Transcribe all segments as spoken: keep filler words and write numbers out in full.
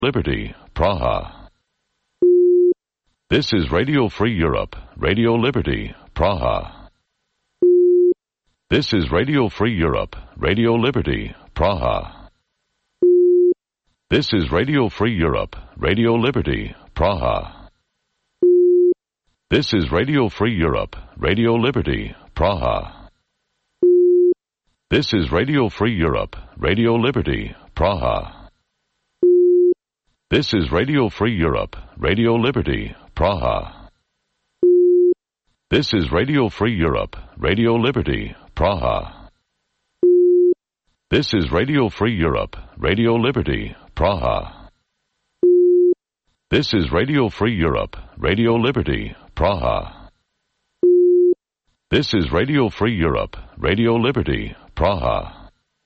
Liberty, Praha. This is Radio Free Europe, Radio Liberty, Praha. This is Radio Free Europe, Radio Liberty, Praha. This is Radio Free Europe, Radio Liberty, Praha. This is Radio Free Europe, Radio Liberty, Praha. This is Radio Free Europe, Radio Liberty, Praha. This is Radio Free Europe, Radio Liberty, Praha. This is Radio Free Europe, Radio Liberty, Praha. This is Radio Free Europe, Radio Liberty, Praha. This is Radio Free Europe, Radio Liberty, Praha. This is Radio Free Europe, Radio Liberty, Praha.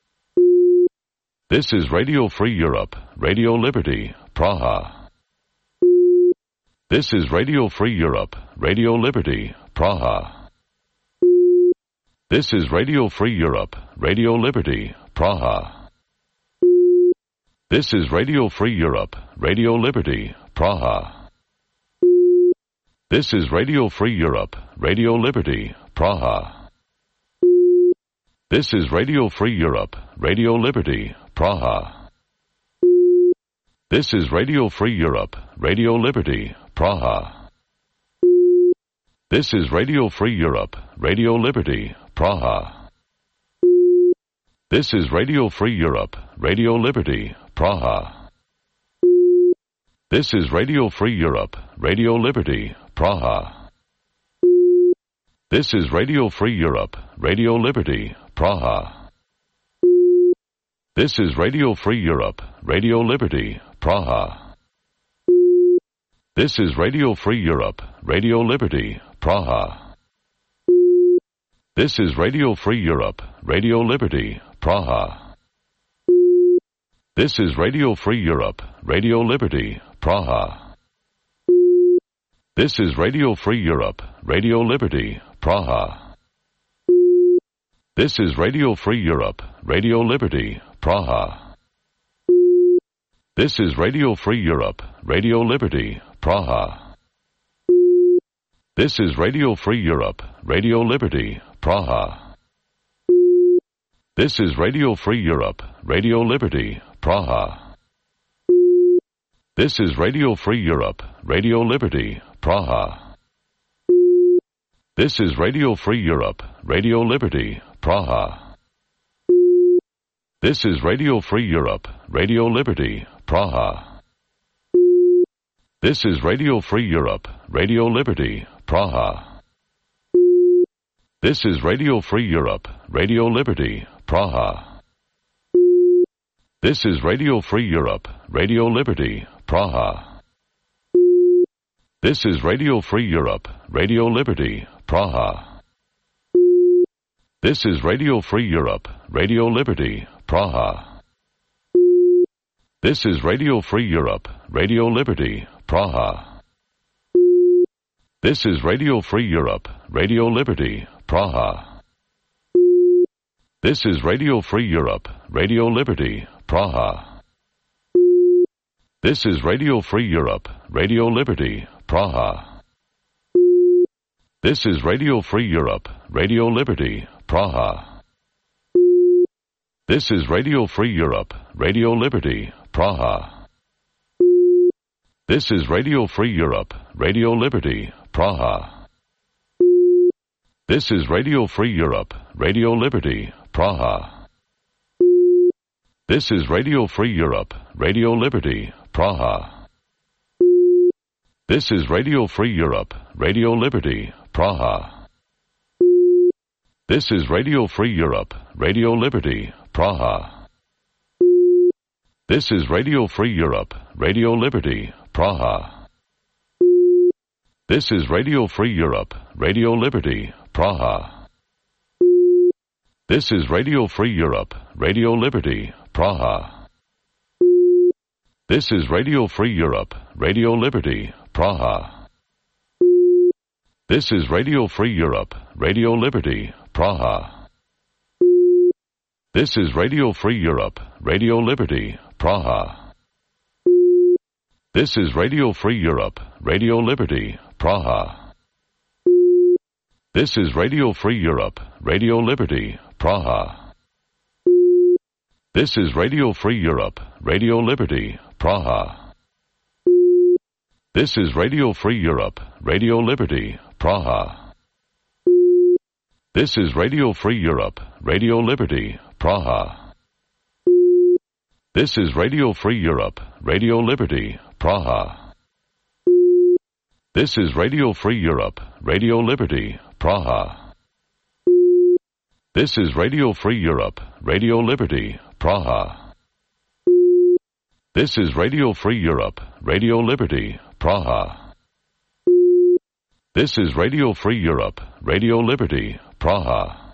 This is Radio Free Europe, Radio Liberty, Praha. This is Radio Free Europe, Radio Liberty, Praha. This is Radio Free Europe, Radio Liberty, Praha. This is Radio Free Europe, Radio Liberty, Praha. This is Radio Free Europe, Radio Liberty, Praha. This is Radio Free Europe, Radio Liberty, Praha. This is Radio Free Europe, Radio Liberty, Praha. This is Radio Free Europe, Radio Liberty, Praha. This is Radio Free Europe, Radio Liberty, Praha. This is Radio Free Europe, Radio Liberty, Praha. This is Radio Free Europe, Radio Liberty, Praha. This is Radio Free Europe, Radio Liberty, Praha. This is Radio Free Europe, Radio Liberty, Praha. This is Radio Free Europe, Radio Liberty, Praha. This is Radio Free Europe, Radio Liberty, Praha. This is Radio Free Europe, Radio Liberty, Praha. This is Radio Free Europe, Radio Liberty, Praha. This is Radio Free Europe, Radio Liberty, Praha. This is Radio Free Europe, Radio Liberty, Praha. This is Radio Free Europe, Radio Liberty, Praha. This is Radio Free Europe, Radio Liberty, Praha. This is Radio Free Europe, Radio Liberty, Praha. This is Radio Free Europe, Radio Liberty, Praha. This is Radio Free Europe, Radio Liberty, Praha. This is Radio Free Europe, Radio Liberty, Praha. This is Radio Free Europe, Radio Liberty, Praha. This is Radio Free Europe, Radio Liberty, Praha. This is Radio Free Europe, Radio Liberty, Praha. This is Radio Free Europe, Radio Liberty, Praha. This is Radio Free Europe, Radio Liberty, Praha. This is Radio Free Europe, Radio Liberty, Praha. This is Radio Free Europe, Radio Liberty, Praha. This is Radio Free Europe, Radio Liberty, Praha. This is Radio Free Europe, Radio Liberty, Praha. This is Radio Free Europe, Radio Liberty, Praha. This is Radio Free Europe, Radio Liberty, Praha. This is Radio Free Europe, Radio Liberty, Praha. This is Radio Free Europe, Radio Liberty, Praha. This is Radio Free Europe, Radio Liberty, Praha. This is Radio Free Europe, Radio Liberty, Praha. This is Radio Free Europe, Radio Liberty, Praha. This is Radio Free Europe, Radio Liberty, Praha. This is Radio Free Europe, Radio Liberty, Praha. This is Radio Free Europe, Radio Liberty, Praha. This is Radio Free Europe, Radio Liberty, Praha. This is Radio Free Europe, Radio Liberty, Praha. This is Radio Free Europe, Radio Liberty, Praha. This is Radio Free Europe, Radio Liberty, Praha. This is Radio Free Europe, Radio Liberty, Praha. This is Radio Free Europe, Radio Liberty, Praha. This is Radio Free Europe, Radio Liberty, Praha. This is Radio Free Europe, Radio Liberty, Praha. This is Radio Free Europe, Radio Liberty, Praha. This is Radio Free Europe, Radio Liberty, Praha. This is Radio Free Europe, Radio Liberty, Praha.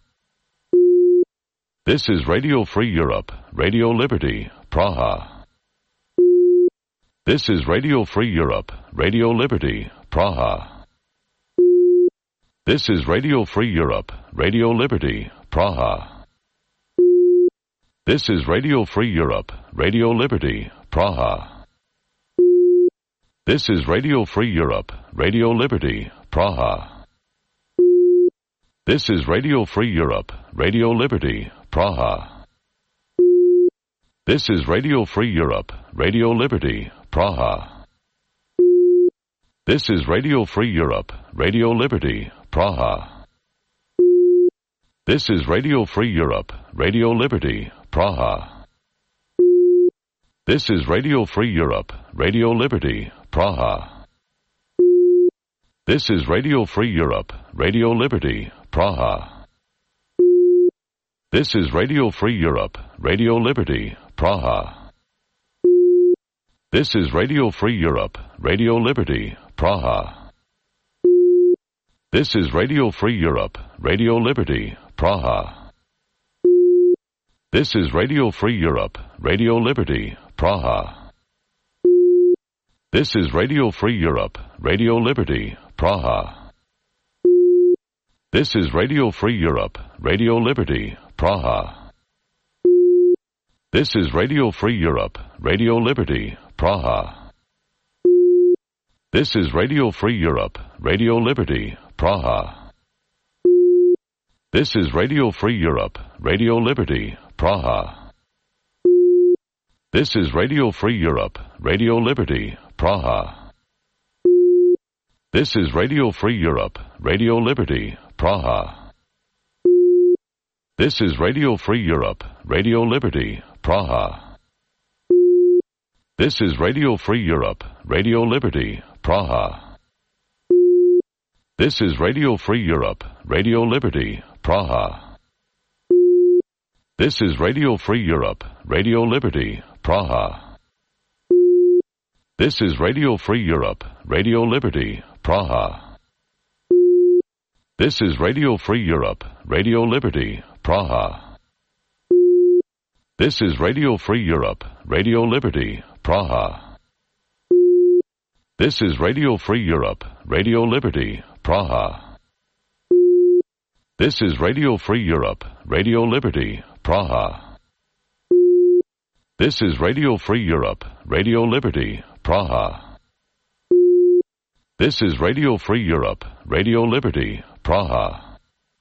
This is Radio Free Europe, Radio Liberty, Praha. This is Radio Free Europe, Radio Liberty, Praha. This is Radio Free Europe, Radio Liberty, Praha. This is Radio Free Europe, Radio Liberty, Praha. This is Radio Free Europe, Radio Liberty, Praha. This is Radio Free Europe, Radio Liberty, Praha. This is Radio Free Europe, Radio Liberty, Praha. This is Radio Free Europe, Radio Liberty, Praha. This is Radio Free Europe, Radio Liberty, Praha. This is Radio Free Europe, Radio Liberty, Praha. This is Radio Free Europe, Radio Liberty, Praha. This is Radio Free Europe, Radio Liberty, Praha. This is Radio Free Europe, Radio Liberty, Praha. This is Radio Free Europe, Radio Liberty, Praha. This is Radio Free Europe, Radio Liberty, Praha. This is Radio Free Europe, Radio Liberty, Praha. This is Radio Free Europe, Radio Liberty, Praha. This is Radio Free Europe, Radio Liberty, Praha. This is Radio Free Europe, Radio Liberty, Praha. This is Radio Free Europe, Radio Liberty, Praha. This is Radio Free Europe, Radio Liberty, Praha. This is Radio Free Europe, Radio Liberty, Praha. This is Radio Free Europe, Radio Liberty, Praha. This is Radio Free Europe, Radio Liberty, Praha. This is Radio Free Europe, Radio Liberty, Praha. This is Radio Free Europe, Radio Liberty, Praha. This is Radio Free Europe, Radio Liberty, Praha. This is Radio Free Europe, Radio Liberty, Praha. This is Radio Free Europe, Radio Liberty, Praha. This is Radio Free Europe, Radio Liberty, Praha. This is Radio Free Europe, Radio Liberty, Praha. This is Radio Free Europe, Radio Liberty, Praha. This is Radio Free Europe, Radio Liberty, Praha.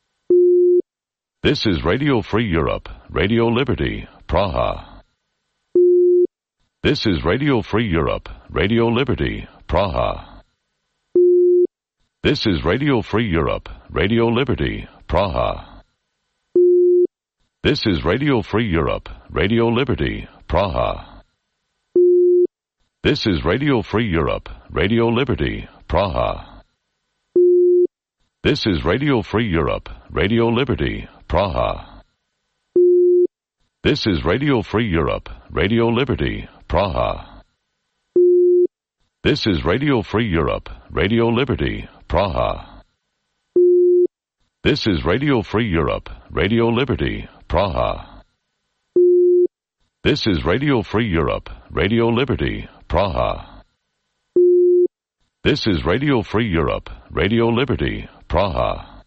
This is Radio Free Europe, Radio Liberty, Praha. This is Radio Free Europe, Radio Liberty, Praha. This is Radio Free Europe, Radio Liberty, Praha. This is Radio Free Europe, Radio Liberty, Praha. This is Radio Free Europe, Radio Liberty, Praha. This is Radio Free Europe, Radio Liberty, Praha. This is Radio Free Europe, Radio Liberty, Praha. This is Radio Free Europe, Radio Liberty, Praha. This is Radio Free Europe, Radio Liberty, Praha. This is Radio Free Europe, Radio Liberty, Praha. This is Radio Free Europe, Radio Liberty, Praha.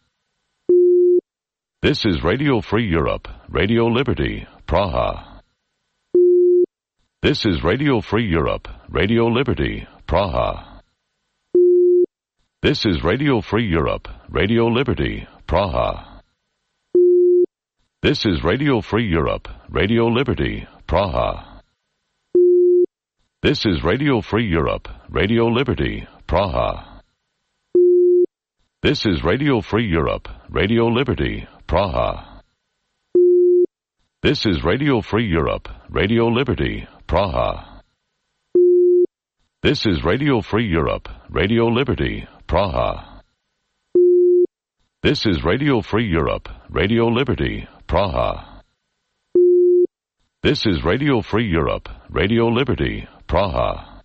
This is Radio Free Europe, Radio Liberty, Praha. This is Radio Free Europe, Radio Liberty, Praha. This is Radio Free Europe, Radio Liberty, Praha. This is Radio Free Europe, Radio Liberty, Praha. This is Radio Free Europe, Radio Liberty, Praha. This is Radio Free Europe, Radio Liberty, Praha. This is Radio Free Europe, Radio Liberty, Praha. This is Radio Free Europe, Radio Liberty, Praha. This is Radio Free Europe, Radio Liberty, Praha. This is Radio Free Europe, Radio Liberty, Praha.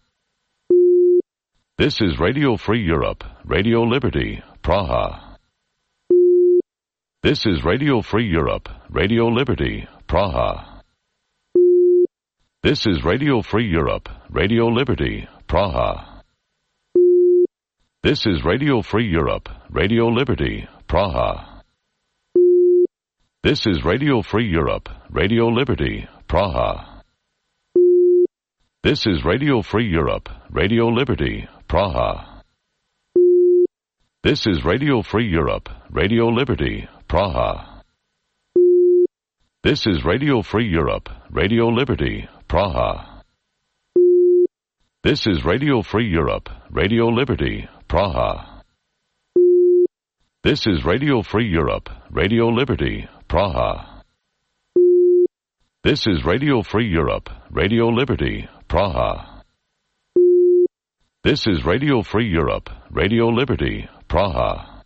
This is Radio Free Europe, Radio Liberty, Praha. This is Radio Free Europe, Radio Liberty, Praha. This is Radio Free Europe, Radio Liberty, Praha. This is Radio Free Europe, Radio Liberty, Praha. This is Radio Free Europe, Radio Liberty, Praha. This is Radio Free Europe, Radio Liberty, Praha. This is Radio Free Europe, Radio Liberty, Praha. This is Radio Free Europe, Radio Liberty, Praha. This is Radio Free Europe, Radio Liberty, Praha. This is Radio Free Europe, Radio Liberty, Praha. This is Radio Free Europe, Radio Liberty, Praha. This is Radio Free Europe, Radio Liberty, Praha.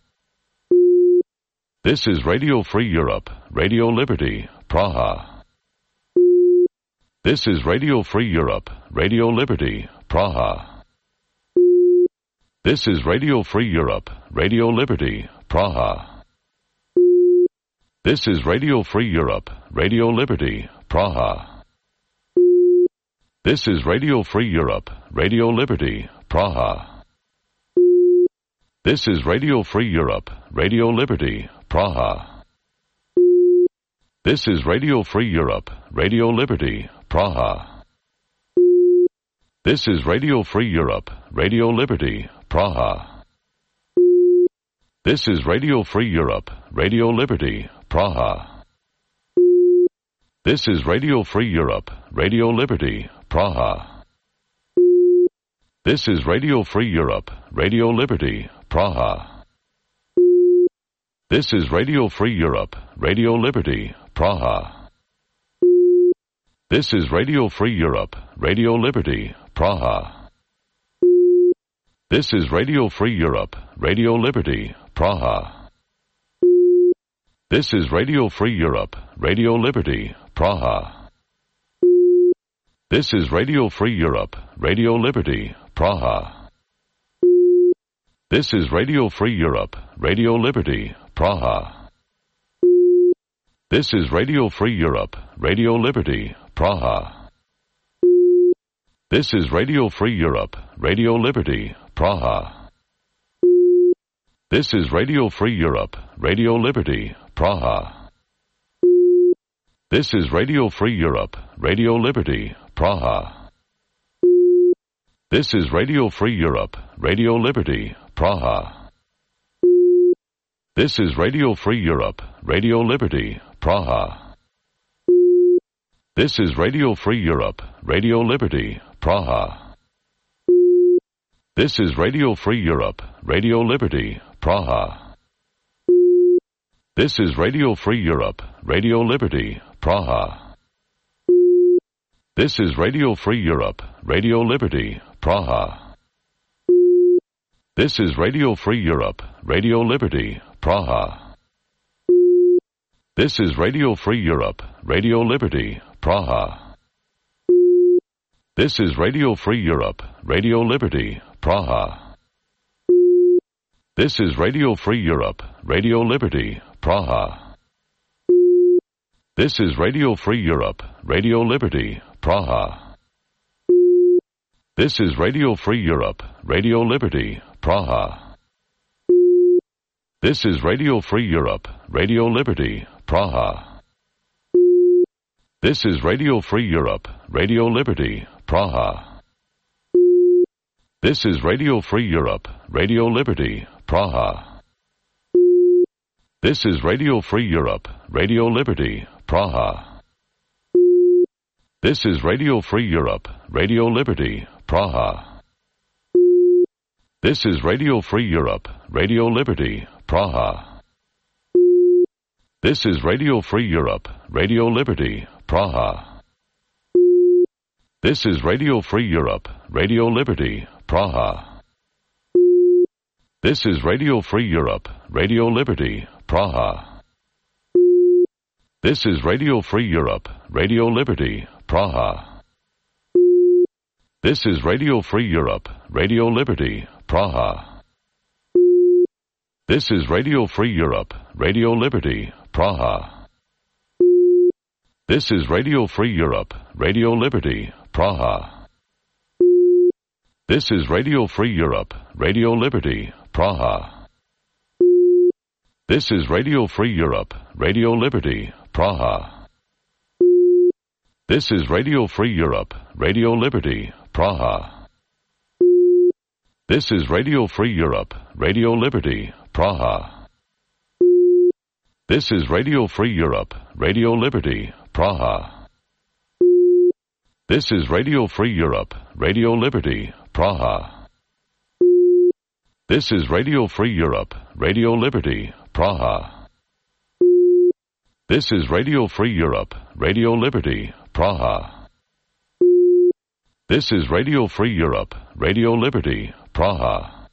This is Radio Free Europe, Radio Liberty, Praha. This is Radio Free Europe, Radio Liberty, Praha. This is Radio Free Europe, Radio Liberty, Praha. This is Radio Free Europe, Radio Liberty, Praha. This is Radio Free Europe, Radio Liberty, Praha. This is Radio Free Europe, Radio Liberty, Praha. This is Radio Free Europe, Radio Liberty, Praha. This is Radio Free Europe, Radio Liberty, Praha. This is Radio Free Europe, Radio Liberty, Praha. This is Radio Free Europe, Radio Liberty, Praha. This is Radio Free Europe, Radio Liberty, Praha. This is Radio Free Europe, Radio Liberty, Praha. This is Radio Free Europe, Radio Liberty, Praha. This is Radio Free Europe, Radio Liberty, Praha. This is Radio Free Europe, Radio Liberty, Praha. This is Radio Free Europe, Radio Liberty, Praha. This is Radio Free Europe, Radio Liberty, Praha. This is Radio Free Europe, Radio Liberty, Praha. This is Radio Free Europe, Radio Liberty, Praha. This is Radio Free Europe, Radio Liberty, Praha. This is Radio Free Europe, Radio Liberty, Praha. This is Radio Free Europe, Radio Liberty, Praha. This is Radio Free Europe, Radio Liberty, Praha. This is Radio Free Europe, Radio Liberty, Praha. This is Radio Free Europe, Radio Liberty, Praha. This is Radio Free Europe, Radio Liberty, Praha. This is Radio Free Europe, Radio Liberty, Praha. This is Radio Free Europe, Radio Liberty, Praha. This is Radio Free Europe, Radio Liberty, Praha. This is Radio Free Europe, Radio Liberty, Praha. This is Radio Free Europe, Radio Liberty, Praha. This is Radio Free Europe, Radio Liberty, Praha. This is Radio Free Europe, Radio Liberty, Praha. This is Radio Free Europe, Radio Liberty, Praha. This is Radio Free Europe, Radio Liberty, Praha. This is Radio Free Europe, Radio Liberty, Praha. This is Radio Free Europe, Radio Liberty, Praha. This is Radio Free Europe, Radio Liberty, Praha. This is Radio Free Europe, Radio Liberty, Praha. This is Radio Free Europe, Radio Liberty, Praha. This is Radio Free Europe, Radio Liberty, Praha. This is Radio Free Europe, Radio Liberty, Praha. This is Radio Free Europe, Radio Liberty, Praha. This is Radio Free Europe, Radio Liberty, Praha. This is Radio Free Europe, Radio Liberty, Praha. This is Radio Free Europe, Radio Liberty, Praha. This is Radio Free Europe, Radio Liberty, Praha. This is Radio Free Europe, Radio Liberty, Praha. This is Radio Free Europe, Radio Liberty, Praha. This is Radio Free Europe, Radio Liberty, Praha. This is Radio Free Europe, Radio Liberty, Praha. This is Radio Free Europe, Radio Liberty, Praha. This is Radio Free Europe, Radio Liberty, Praha. This is Radio Free Europe, Radio Liberty, Praha. This is Radio Free Europe, Radio Liberty, Praha.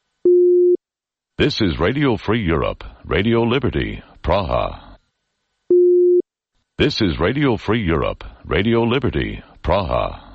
This is Radio Free Europe, Radio Liberty, Praha. This is Radio Free Europe, Radio Liberty, Praha.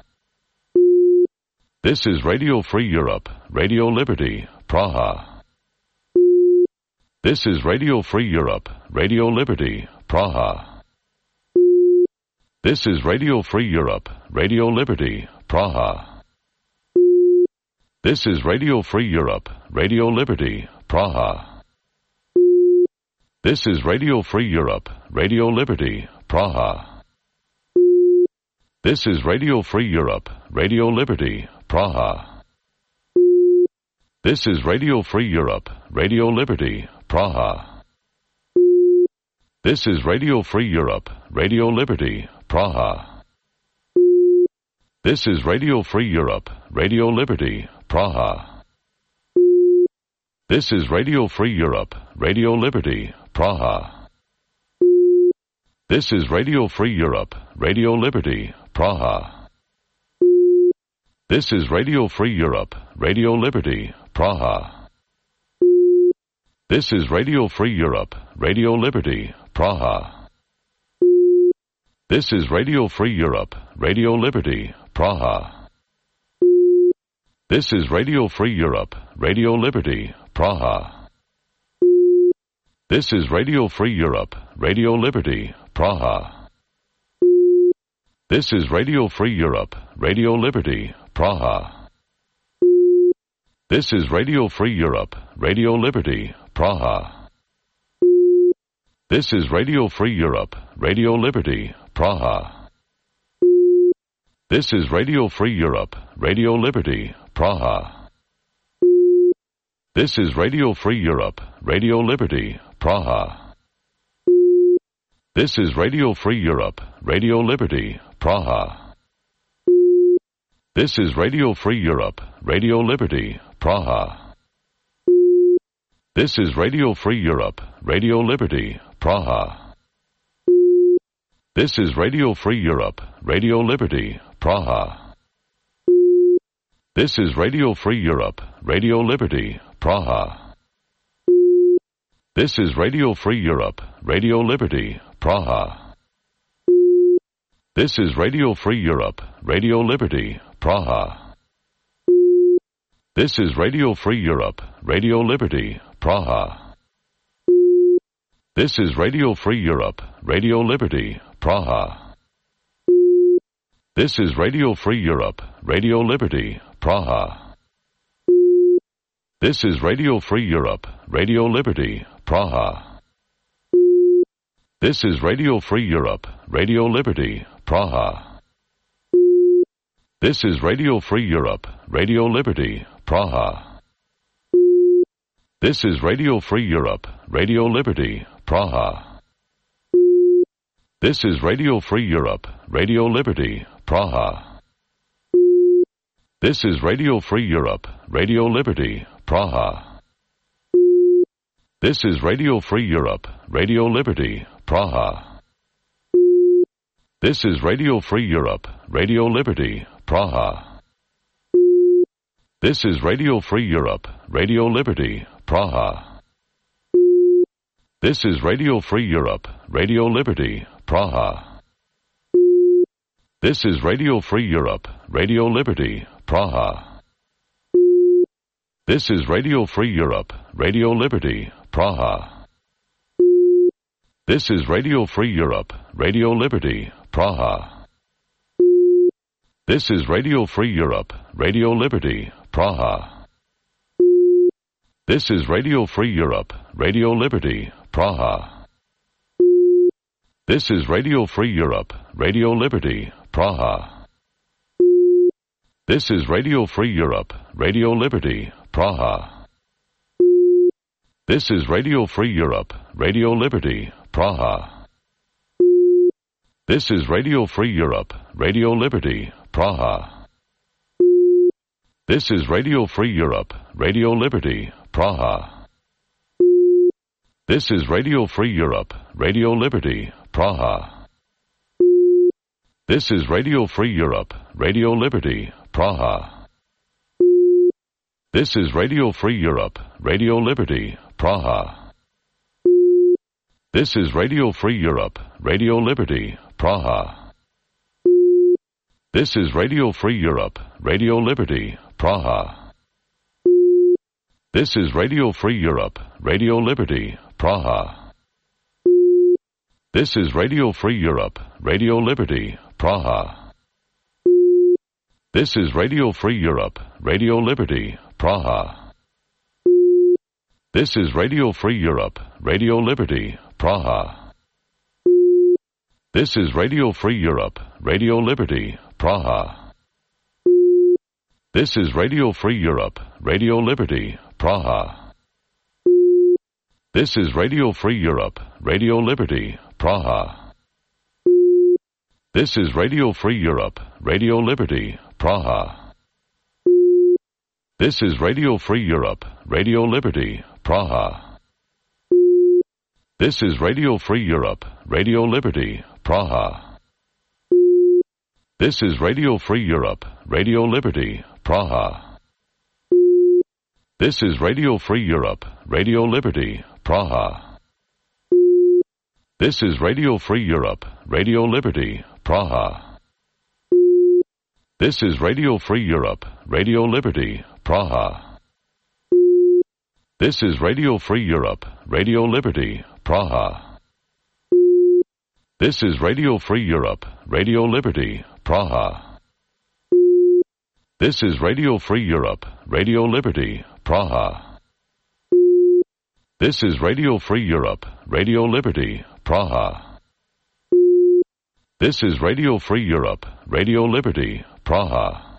This is Radio Free Europe, Radio Liberty, Praha. This is Radio Free Europe, Radio Liberty, Praha. This is Radio Free Europe, Radio Liberty, Praha. This is Radio Free Europe, Radio Liberty, Praha. This is Radio Free Europe, Radio Liberty, Praha. This is Radio Free Europe, Radio Liberty, Praha. This is Radio Free Europe, Radio Liberty, Praha. This is Radio Free Europe, Radio Liberty, Praha. This is Radio Free Europe, Radio Liberty, Praha. This is Radio Free Europe, Radio Liberty, Praha. This is Radio Free Europe, Radio Liberty, Praha. This is Radio Free Europe, Radio Liberty, Praha. This is Radio Free Europe, Radio Liberty, Praha. This is Radio Free Europe, Radio Liberty, Praha. This is Radio Free Europe, Radio Liberty, Praha. This is Radio Free Europe, Radio Liberty, Praha. This is Radio Free Europe, Radio Liberty, Praha. This is Radio Free Europe, Radio Liberty, Praha. This is Radio Free Europe, Radio Liberty, Praha. This is Radio Free Europe, Radio Liberty, Praha. This is Radio Free Europe, Radio Liberty, Praha. This is Radio Free Europe, Radio Liberty, Praha. This is Radio Free Europe, Radio Liberty, Praha. This is Radio Free Europe, Radio Liberty, Praha. This is Radio Free Europe, Radio Liberty, Praha. This is Radio Free Europe, Radio Liberty, Praha. This is Radio Free Europe, Radio Liberty, Praha. This is Radio Free Europe, Radio Liberty, Praha. This is Radio Free Europe, Radio Liberty, Praha. This is Radio Free Europe, Radio Liberty, Praha. This is Radio Free Europe, Radio Liberty, Praha. This is Radio Free Europe, Radio Liberty, Praha. This is Radio Free Europe, Radio Liberty, Praha. This is Radio Free Europe, Radio Liberty, Praha. This is Radio Free Europe, Radio Liberty, Praha. This is Radio Free Europe, Radio Liberty, Praha. This is Radio Free Europe, Radio Liberty, Praha. This is Radio Free Europe, Radio Liberty, Praha. This is Radio Free Europe, Radio Liberty, Praha. This is Radio Free Europe, Radio Liberty, Praha. This is Radio Free Europe, Radio Liberty, Praha. This is Radio Free Europe, Radio Liberty, Praha. This is Radio Free Europe, Radio Liberty, Praha. This is Radio Free Europe, Radio Liberty, Praha. This is Radio Free Europe, Radio Liberty, Praha. This is Radio Free Europe, Radio Liberty, Praha. This is Radio Free Europe, Radio Liberty, Praha. This is Radio Free Europe, Radio Liberty, Praha. This is Radio Free Europe, Radio Liberty, Praha. This is Radio Free Europe, Radio Liberty, Praha. This is Radio Free Europe, Radio Liberty, Praha. This is Radio Free Europe, Radio Liberty, Praha. This is Radio Free Europe, Radio Liberty, Praha. This is Radio Free Europe, Radio Liberty, Praha. This is Radio Free Europe, Radio Liberty, Praha. This is Radio Free Europe, Radio Liberty, Praha. This is Radio Free Europe, Radio Liberty, Praha. This is Radio Free Europe, Radio Liberty, Praha. This is Radio Free Europe, Radio Liberty, Praha. This is Radio Free Europe, Radio Liberty, Praha. This is Radio Free Europe, Radio Liberty, Praha. This is Radio Free Europe, Radio Liberty, Praha. This is Radio Free Europe, Radio Liberty, Praha. This is Radio Free Europe, Radio Liberty, Praha. This is Radio Free Europe, Radio Liberty, Praha. This is Radio Free Europe, Radio Liberty, Praha. This is Radio Free Europe, Radio Liberty, Praha. This is Radio Free Europe, Radio Liberty, Praha. This is Radio Free Europe, Radio Liberty, Praha. This is Radio Free Europe, Radio Liberty, Praha. This is Radio Free Europe, Radio Liberty, Praha. This is Radio Free Europe, Radio Liberty, Praha. This is Radio Free Europe, Radio Liberty, Praha. This is Radio Free Europe, Radio Liberty, Praha. This is Radio Free Europe, Radio Liberty, Praha.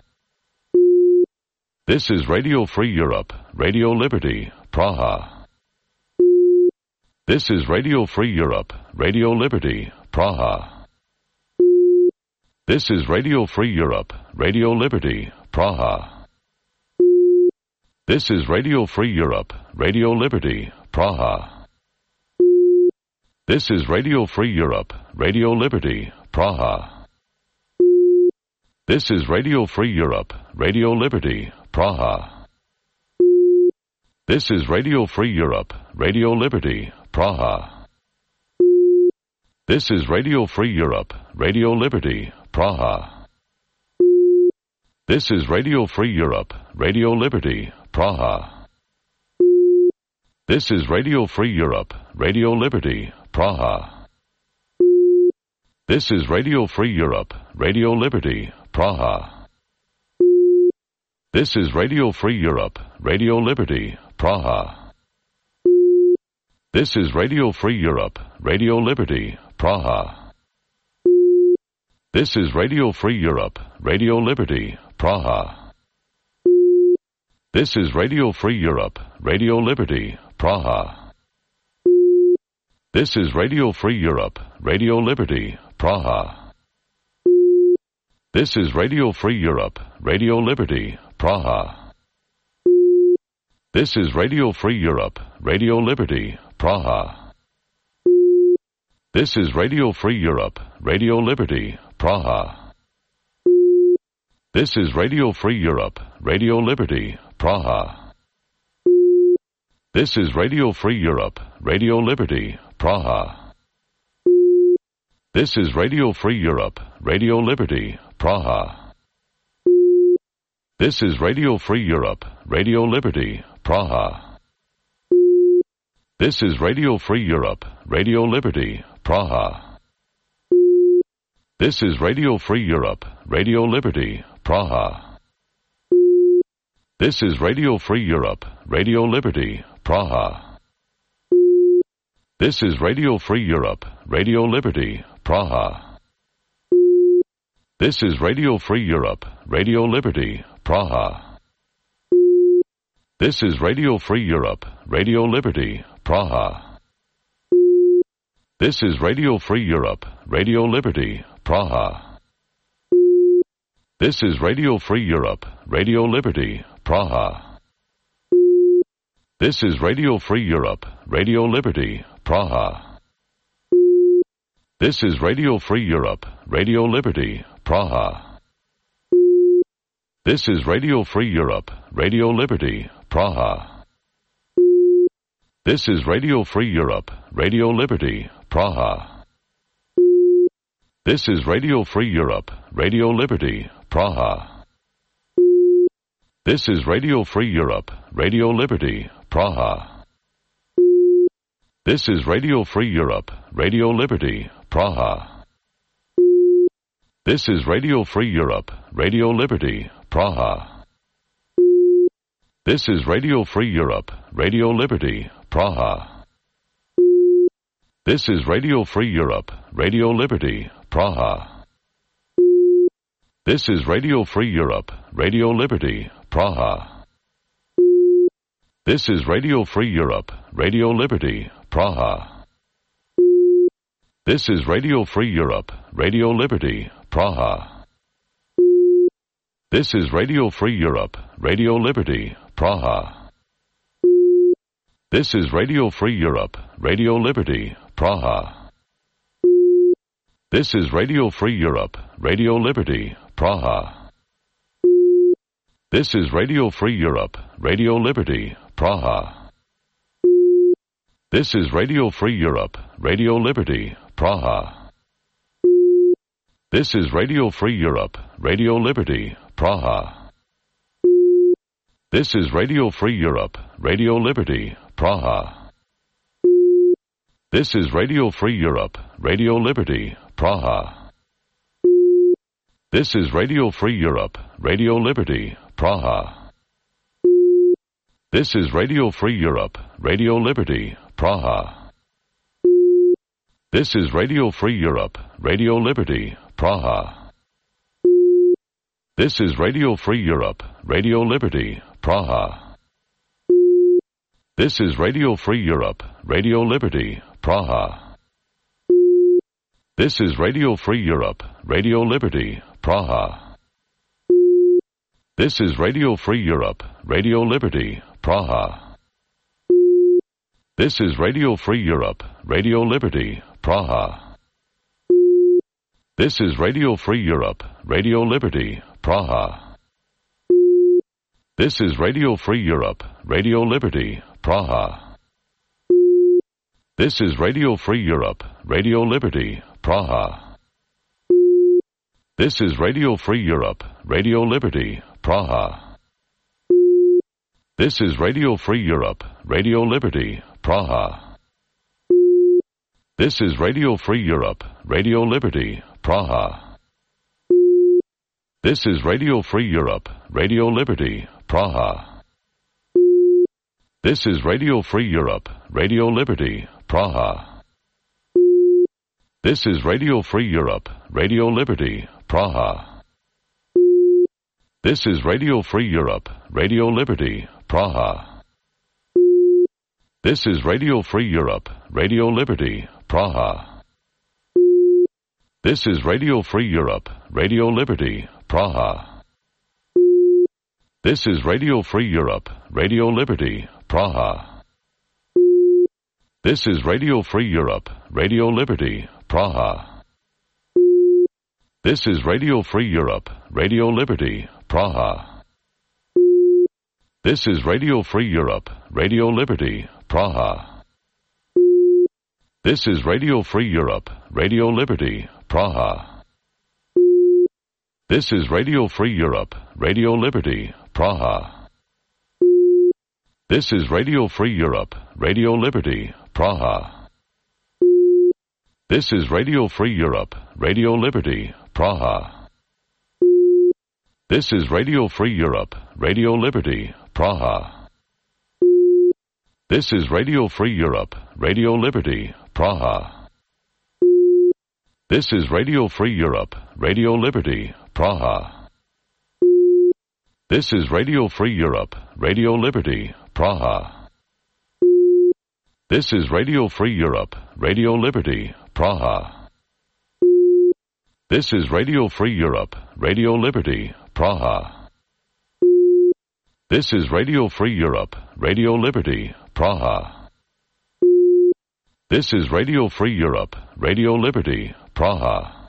This is Radio Free Europe, Radio Liberty, Praha. This is Radio Free Europe, Radio Liberty, Praha. This is Radio Free Europe, Radio Liberty, Praha. This is Radio Free Europe, Radio Liberty, Praha. This is Radio Free Europe, Radio Liberty, Praha. This is Radio Free Europe, Radio Liberty, Praha. This is Radio Free Europe, Radio Liberty, Praha. This is Radio Free Europe, Radio Liberty, Praha. This is Radio Free Europe, Radio Liberty, Praha. This is Radio Free Europe, Radio Liberty, Praha. This is Radio Free Europe, Radio Liberty, Praha. This is Radio Free Europe, Radio Liberty, Praha. This is Radio Free Europe, Radio Liberty, Praha. This is Radio Free Europe, Radio Liberty, Praha. This is Radio Free Europe, Radio Liberty, Praha. This is Radio Free Europe, Radio Liberty, Praha. This is Radio Free Europe, Radio Liberty, Praha. This is Radio Free Europe, Radio Liberty, Praha. This is Radio Free Europe, Radio Liberty, Praha. This is Radio Free Europe, Radio Liberty, Praha. This is Radio Free Europe, Radio Liberty, Praha. This is Radio Free Europe, Radio Liberty, Praha. This is Radio Free Europe, Radio Liberty, Praha. This is Radio Free Europe, Radio Liberty, Praha. This is Radio Free Europe, Radio Liberty, Praha. This is Radio Free Europe, Radio Liberty, Praha. This is Radio Free Europe, Radio Liberty, Praha. This is Radio Free Europe, Radio Liberty, Praha. This is Radio Free Europe, Radio Liberty, Praha. This is Radio Free Europe, Radio Liberty, Praha. This is Radio Free Europe, Radio Liberty, Praha. This is Radio Free Europe, Radio Liberty, Praha. This is Radio Free Europe, Radio Liberty, Praha. This is Radio Free Europe, Radio Liberty, Praha. This is Radio Free Europe, Radio Liberty, Praha. This is Radio Free Europe, Radio Liberty, Praha. This is Radio Free Europe, Radio Liberty, Praha. This is Radio Free Europe, Radio Liberty, Praha. This is Radio Free Europe, Radio Liberty, Praha. This is Radio Free Europe, Radio Liberty, Praha. This is Radio Free Europe, Radio Liberty, Praha. This is Radio Free Europe, Radio Liberty, Praha. This is Radio Free Europe, Radio Liberty, Praha. This is Radio Free Europe, Radio Liberty, Praha. This is Radio Free Europe, Radio Liberty, Praha. This is Radio Free Europe, Radio Liberty, Praha. This is Radio Free Europe, Radio Liberty, Praha. This is Radio Free Europe, Radio Liberty, Praha. This is Radio Free Europe, Radio Liberty, Praha. This is Radio Free Europe, Radio Liberty, Praha. This is Radio Free Europe, Radio Liberty, Praha. This is Radio Free Europe, Radio Liberty, Praha. This is Radio Free Europe, Radio Liberty, Praha. This is Radio Free Europe, Radio Liberty, Praha. This is Radio Free Europe, Radio Liberty, Praha. This is Radio Free Europe, Radio Liberty, Praha. This is Radio Free Europe, Radio Liberty, Praha. This is Radio Free Europe, Radio Liberty, Praha. This is Radio Free Europe, Radio Liberty, Praha. This is Radio Free Europe, Radio Liberty, Praha. This is Radio Free Europe, Radio Liberty, Praha. This is Radio Free Europe, Radio Liberty, Praha. This is Radio Free Europe, Radio Liberty, Praha. This is Radio Free Europe, Radio Liberty, Praha. This is Radio Free Europe, Radio Liberty, Praha. This is Radio Free Europe, Radio Liberty, Praha. This is Radio Free Europe, Radio Liberty, Praha. This is Radio Free Europe, Radio Liberty, Praha. This is Radio Free Europe, Radio Liberty, Praha. This is Radio Free Europe, Radio Liberty, Praha. This is Radio Free Europe, Radio Liberty, Praha. This is Radio Free Europe, Radio Liberty, Praha. This is Radio Free Europe, Radio Liberty, Praha. This is Radio Free Europe, Radio Liberty, Praha. This is Radio Free Europe, Radio Liberty, Praha. This is Radio Free Europe, Radio Liberty, Praha. This is Radio Free Europe, Radio Liberty, Praha. This is Radio Free Europe, Radio Liberty, Praha. This is Radio Free Europe, Radio Liberty, Praha. This is Radio Free Europe, Radio Liberty, Praha. This is Radio Free Europe, Radio Liberty, Praha. This is Radio Free Europe, Radio Liberty, Praha. This is Radio Free Europe, Radio Liberty, Praha. This is Radio Free Europe, Radio Liberty, Praha. This is Radio Free Europe, Radio Liberty, Praha. This is Radio Free Europe, Radio Liberty, Praha. This is Radio Free Europe, Radio Liberty, Praha. This is Radio Free Europe, Radio Liberty, Praha.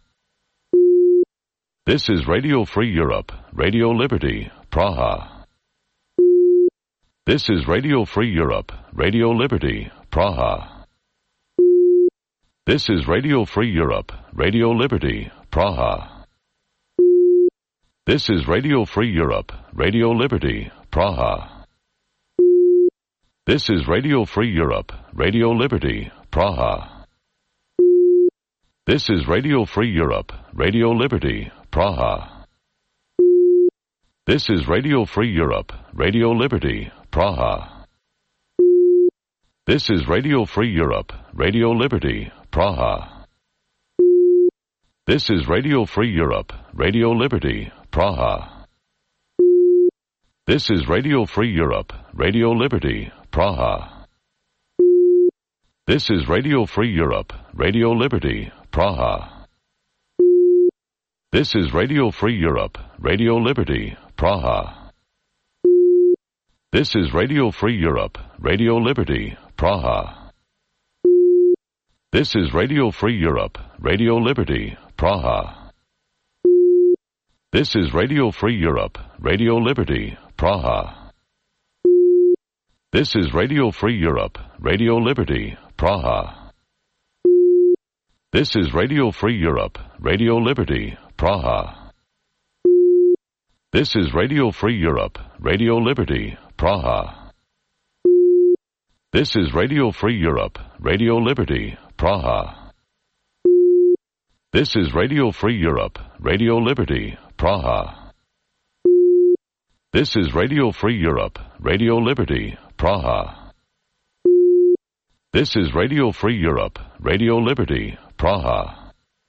This is Radio Free Europe, Radio Liberty, Praha. This is Radio Free Europe, Radio Liberty, Praha. This is Radio Free Europe, Radio Liberty, Praha. This is Radio Free Europe, Radio Liberty, Praha. This is Radio Free Europe, Radio Liberty, Praha. This is Radio Free Europe, Radio Liberty, Praha. This is Radio Free Europe, Radio Liberty, Praha. This is Radio Free Europe, Radio Liberty, Praha. This is Radio Free Europe, Radio Liberty, Praha. This is Radio Free Europe, Radio Liberty, Praha. This is Radio Free Europe, Radio Liberty, Praha. This is Radio Free Europe, Radio Liberty, Praha. This is Radio Free Europe, Radio Liberty, Praha. This is Radio Free Europe, Radio Liberty, Praha. This is Radio Free Europe, Radio Liberty, Praha. This is Radio Free Europe, Radio Liberty, Praha. This is Radio Free Europe, Radio Liberty, Praha. This is Radio Free Europe, Radio Liberty, Praha. This is Radio Free Europe, Radio Liberty, Praha. This is Radio Free Europe, Radio Liberty, Praha. This is Radio Free Europe, Radio Liberty, Praha. This is Radio Free Europe, Radio Liberty, Praha.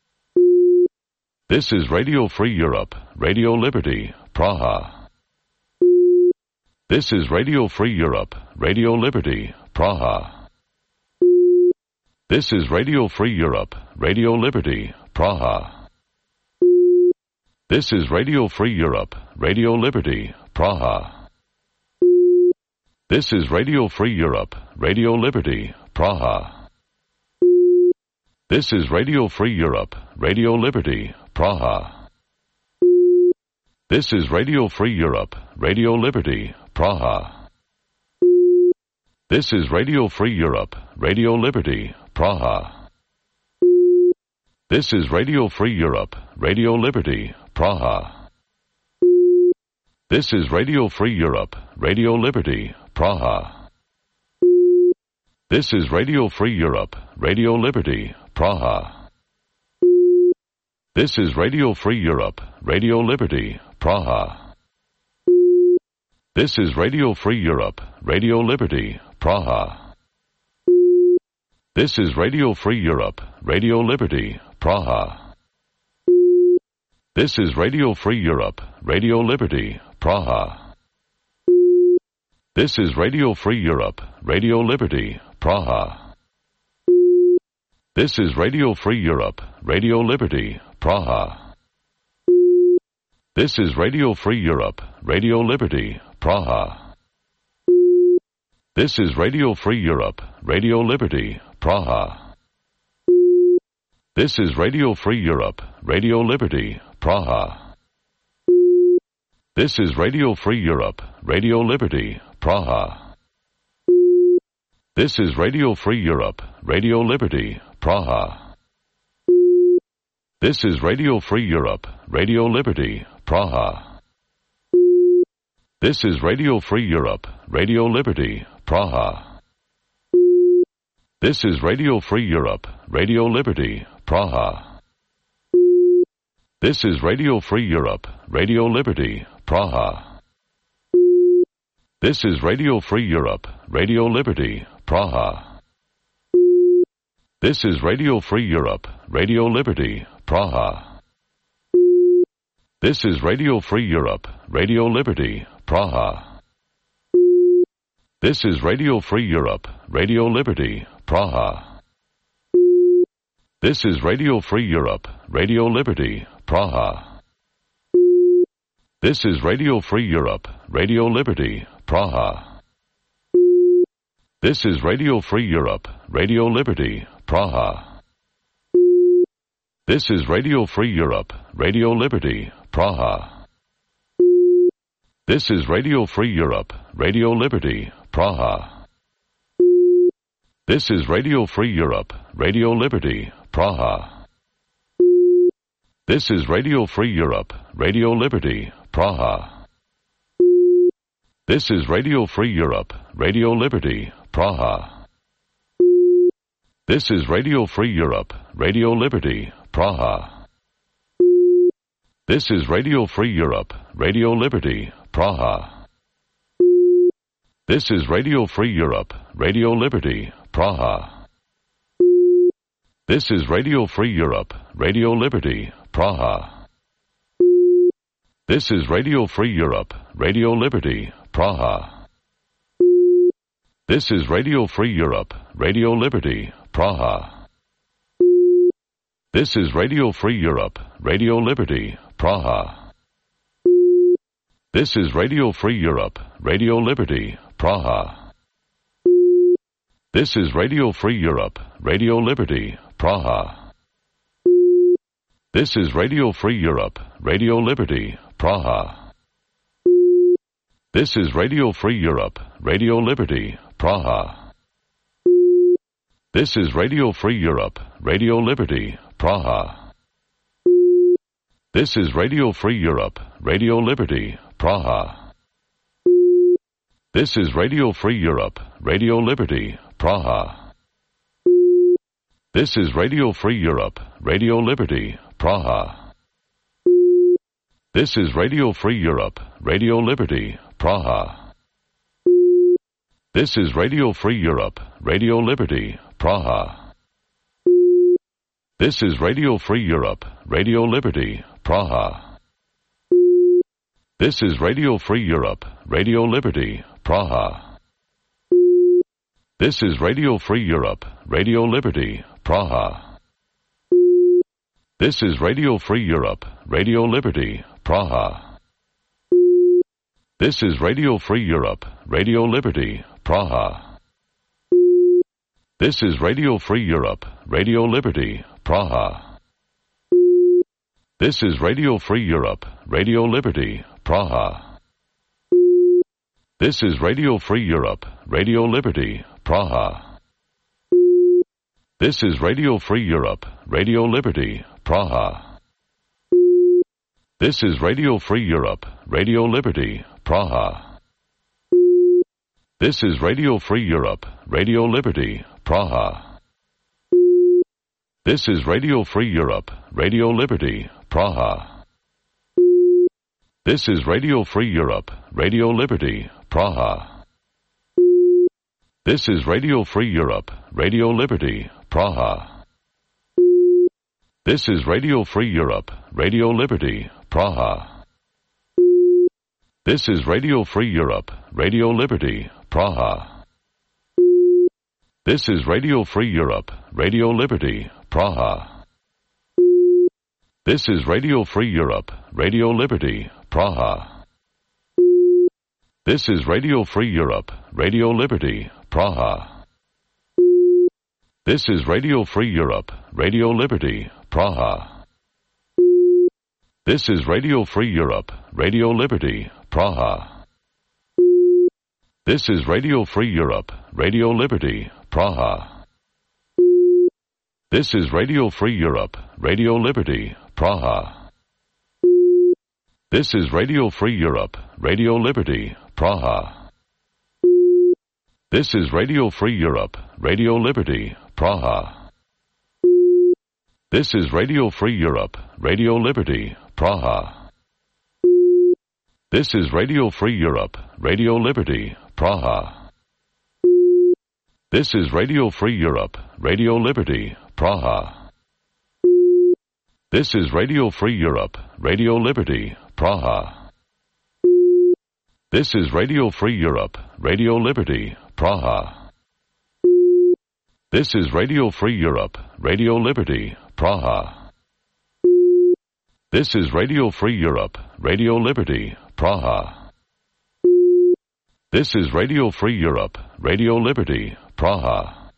This is Radio Free Europe, Radio Liberty, Praha. This is Radio Free Europe, Radio Liberty, Praha. This is Radio Free Europe, Radio Liberty, Praha. This is Radio Free Europe, Radio Liberty, Praha. This is Radio Free Europe, Radio Liberty, Praha. This is Radio Free Europe, Radio Liberty, Praha. This is Radio Free Europe, Radio Liberty, Praha. This is Radio Free Europe, Radio Liberty, Praha. This is Radio Free Europe, Radio Liberty, Praha. This is Radio Free Europe, Radio Liberty, Praha. This is Radio Free Europe, Radio Liberty, Praha. This is Radio Free Europe, Radio Liberty, Praha. This is Radio Free Europe, Radio Liberty, Praha. This is Radio Free Europe, Radio Liberty, Praha. This is Radio Free Europe, Radio Liberty, Praha. This is Radio Free Europe, Radio Liberty, Praha. This is Radio Free Europe, Radio Liberty, Praha. This is Radio Free Europe, Radio Liberty, Praha. This is Radio Free Europe, Radio Liberty, Praha. This is Radio Free Europe, Radio Liberty, Praha. This is Radio Free Europe, Radio Liberty, Praha. This is Radio Free Europe, Radio Liberty, Praha. This is Radio Free Europe, Radio Liberty, Praha. This is Radio Free Europe, Radio Liberty, Praha. This is Radio Free Europe, Radio Liberty, Praha. This is Radio Free Europe, Radio Liberty, Praha. This is Radio Free Europe, Radio Liberty, Praha. This is Radio Free Europe, Radio Liberty, Praha. This is Radio Free Europe, Radio Liberty, Praha. This is Radio Free Europe, Radio Liberty, Praha. This is Radio Free Europe, Radio Liberty, Praha. This is Radio Free Europe, Radio Liberty, Praha. This is Radio Free Europe, Radio Liberty, Praha. This is Radio Free Europe, Radio Liberty, Praha. This is Radio Free Europe, Radio Liberty, Praha. This is Radio Free Europe, Radio Liberty, Praha. This is Radio Free Europe, Radio Liberty, Praha. This is Radio Free Europe, Radio Liberty, Praha. This is Radio Free Europe, Radio Liberty, Praha. This is Radio Free Europe, Radio Liberty, Praha. This is Radio Free Europe, Radio Liberty, Praha. This is Radio Free Europe, Radio Liberty, Praha. This is Radio Free Europe, Radio Liberty, Praha. This is Radio Free Europe, Radio Liberty, Praha. This is Radio Free Europe, Radio Liberty, Praha. This is Radio Free Europe, Radio Liberty, Praha. This is Radio Free Europe, Radio Liberty, Praha. This is Radio Free Europe, Radio Liberty, Praha. This is Radio Free Europe, Radio Liberty, Praha. This is Radio Free Europe, Radio Liberty, Praha. This is Radio Free Europe, Radio Liberty, Praha. This is Radio Free Europe, Radio Liberty, Praha. This is Radio Free Europe, Radio Liberty, Praha. This is Radio Free Europe, Radio Liberty, Praha. This is Radio Free Europe, Radio Liberty, Praha. This is Radio Free Europe, Radio Liberty, Praha. This is Radio Free Europe, Radio Liberty, Praha. This is Radio Free Europe, Radio Liberty, Praha. This is Radio Free Europe, Radio Liberty, Praha. This is Radio Free Europe, Radio Liberty, Praha. This is Radio Free Europe, Radio Liberty, Praha. This is Radio Free Europe, Radio Liberty, Praha. This is Radio Free Europe, Radio Liberty, Praha. This is Radio Free Europe, Radio Liberty, Praha. This is Radio Free Europe, Radio Liberty, Praha. This is Radio Free Europe, Radio Liberty, Praha. This is Radio Free Europe, Radio Liberty, Praha. This is Radio Free Europe, Radio Liberty, Praha. This is Radio Free Europe, Radio Liberty, Praha. This is Radio Free Europe, Radio Liberty, Praha. This is Radio Free Europe, Radio Liberty, Praha. This is Radio Free Europe, Radio Liberty, Praha. This is Radio Free Europe, Radio Liberty, Praha. This is Radio Free Europe, Radio Liberty, Praha. This is Radio Free Europe, Radio Liberty, Praha. This is Radio Free Europe, Radio Liberty, Praha. This is Radio Free Europe, Radio Liberty, Praha. This is Radio Free Europe, Radio Liberty, Praha. This is Radio Free Europe, Radio Liberty, Praha. This is Radio Free Europe, Radio Liberty, Praha. This is Radio Free Europe, Radio Liberty, Praha. This is Radio Free Europe, Radio Liberty, Praha. This is Radio Free Europe, Radio Liberty, Praha. This is Radio Free Europe, Radio Liberty, Praha. This is Radio Free Europe, Radio Liberty, Praha. This is Radio Free Europe, Radio Liberty, Praha. This is Radio Free Europe, Radio Liberty, Praha. This is Radio Free Europe, Radio Liberty, Praha.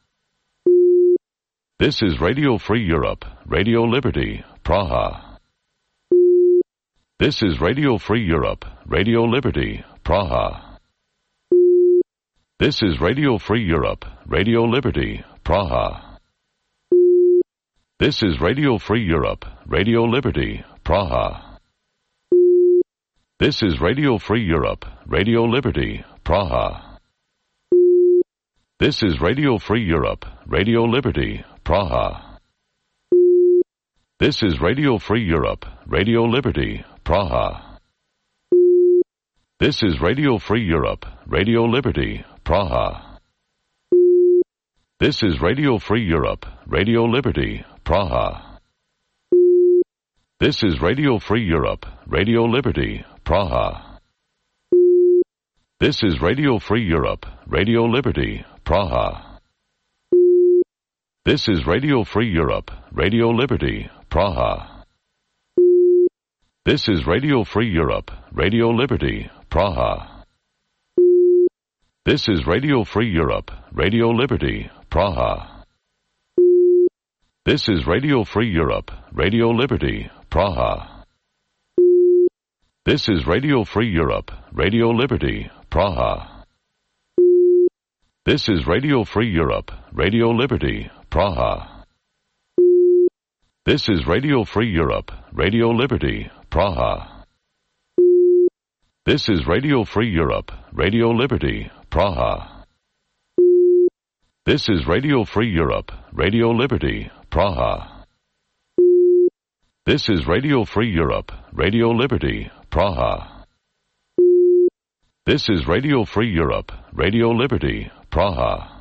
This is Radio Free Europe, Radio Liberty, Praha. This is Radio Free Europe, Radio Liberty, Praha. This is Radio Free Europe, Radio Liberty, Praha. This is Radio Free Europe, Radio Liberty, Praha. This is Radio Free Europe, Radio Liberty, Praha. This is Radio Free Europe, Radio Liberty, Praha. This is Radio Free Europe, Radio Liberty, Praha. This is Radio Free Europe, Radio Liberty, Praha. This is Radio Free Europe, Radio Liberty, Praha. This is Radio Free Europe, Radio Liberty, Praha. This is Radio Free Europe, Radio Liberty, Praha. This is Radio Free Europe, Radio Liberty, Praha. This is Radio Free Europe, Radio Liberty, Praha. This is Radio Free Europe, Radio Liberty, Praha. This is Radio Free Europe, Radio Liberty, Praha. This is Radio Free Europe, Radio Liberty, Praha. This is Radio Free Europe, Radio Liberty, Praha. This is Radio Free Europe, Radio Liberty, Praha. This is Radio Free Europe, Radio Liberty, Praha. This is Radio Free Europe, Radio Liberty, Praha. This is Radio Free Europe, Radio Liberty, Praha. This is Radio Free Europe, Radio Liberty, Praha.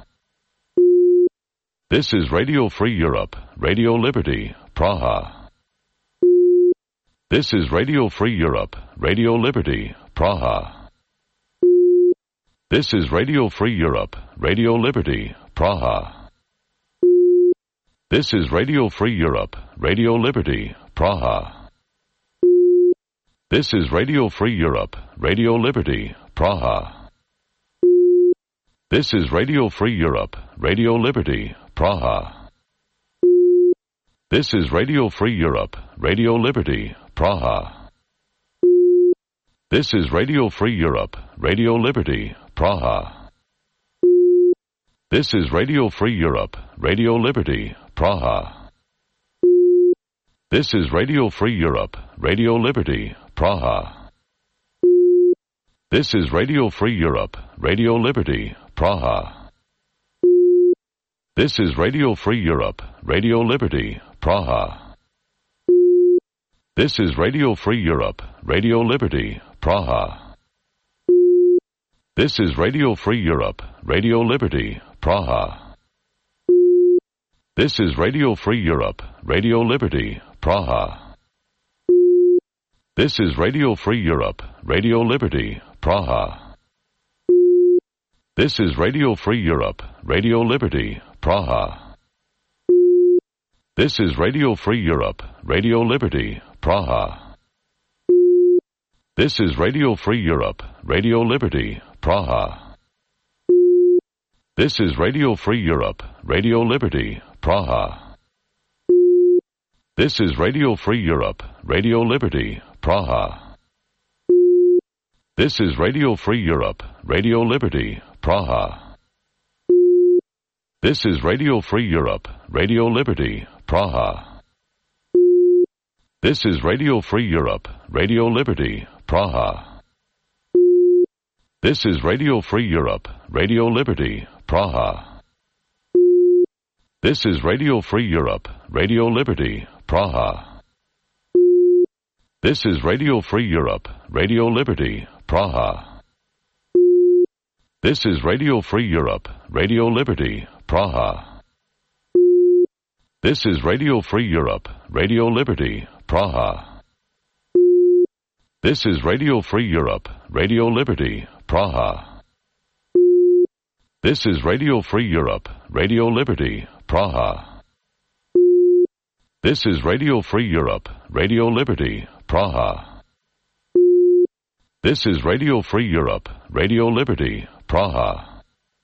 This is Radio Free Europe, Radio Liberty, Praha. This is Radio Free Europe, Radio Liberty, Praha. This is Radio Free Europe, Radio Liberty, Praha. This is Radio Free Europe, Radio Liberty, Praha. This is Radio Free Europe, Radio Liberty, Praha. This is Radio Free Europe, Radio Liberty, Praha. This is Radio Free Europe, Radio Liberty, Praha. This is Radio Free Europe, Radio Liberty, Praha. This is Radio Free Europe, Radio Liberty, Praha. This is Radio Free Europe, Radio Liberty, Praha. This is Radio Free Europe, Radio Liberty, Praha. This is Radio Free Europe, Radio Liberty, Praha. This is Radio Free Europe, Radio Liberty, Praha. This is Radio Free Europe, Radio Liberty, Praha. This is Radio Free Europe, Radio Liberty, Praha. This is Radio Free Europe, Radio Liberty, Praha. This is Radio Free Europe, Radio Liberty, Praha. This is Radio Free Europe, Radio Liberty, Praha. This is Radio Free Europe, Radio Liberty, Praha. This is Radio Free Europe, Radio Liberty, Praha. This is Radio Free Europe, Radio Liberty, Praha. This is Radio Free Europe, Radio Liberty, Praha. This is Radio Free Europe, Radio Liberty, Praha. This is Radio Free Europe, Radio Liberty, Praha. This is Radio Free Europe, Radio Liberty, Praha. This is Radio Free Europe, Radio Liberty, Praha. This is Radio Free Europe, Radio Liberty, Praha. This is Radio Free Europe, Radio Liberty, Praha. This is Radio Free Europe, Radio Liberty, Praha. This is Radio Free Europe, Radio Liberty, Praha. This is Radio Free Europe, Radio Liberty, Praha. This is Radio Free Europe, Radio Liberty, Praha. This is Radio Free Europe, Radio Liberty, Praha.